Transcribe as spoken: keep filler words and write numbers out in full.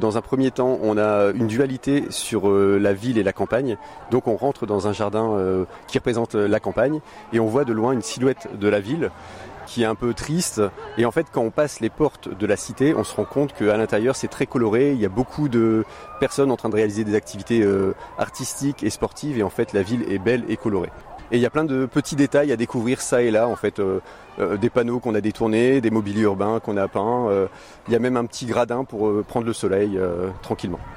Dans un premier temps, on a une dualité sur euh, la ville et la campagne. Donc on rentre dans un jardin euh, qui représente la campagne et on voit de loin une silhouette de la ville qui est un peu triste. Et en fait, quand on passe les portes de la cité, on se rend compte qu'à l'intérieur, c'est très coloré. Il y a beaucoup de personnes en train de réaliser des activités euh, artistiques et sportives. Et en fait, la ville est belle et colorée. Et il y a plein de petits détails à découvrir ça et là, en fait, euh, euh, des panneaux qu'on a détournés, des mobiliers urbains qu'on a peints. Euh, il y a même un petit gradin pour euh, prendre le soleil euh, tranquillement.